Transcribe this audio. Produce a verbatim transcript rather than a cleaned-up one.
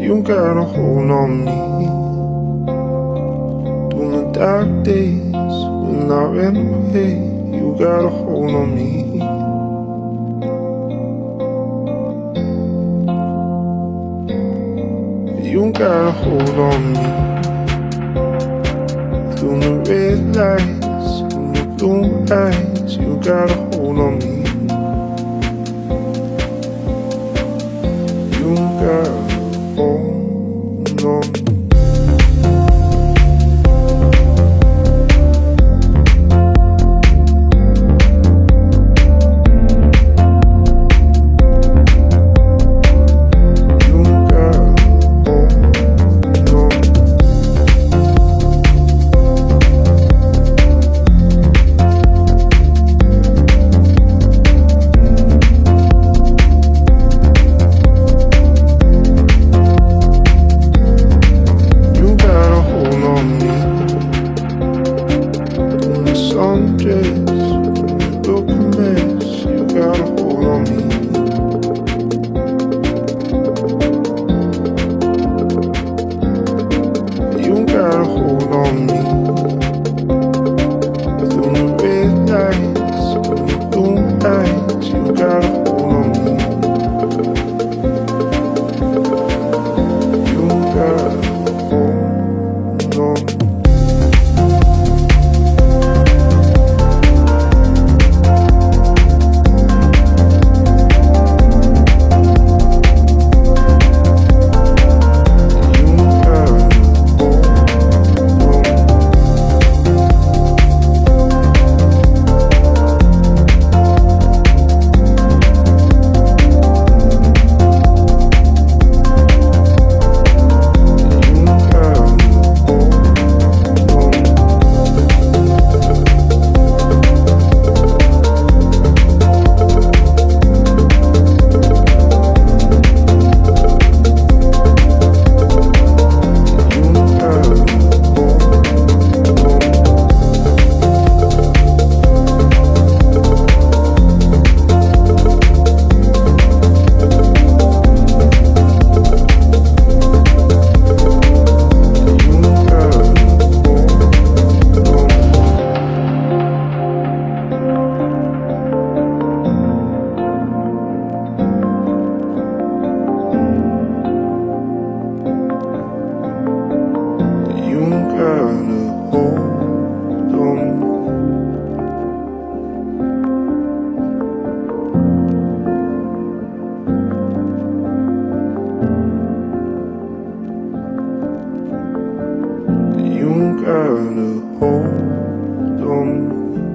You got a hold on me through the dark days when I ran away. You got a hold on me. You got a hold on me through the red lights and the blue eyes. You got a hold on me. You got a hold on me. Sundress, look a mess. You got a hold on me. You got a hold on me through the red lights and the blue eyes. You got a hold on me. You got a hold on me. You got a hold on me. You got a hold on me.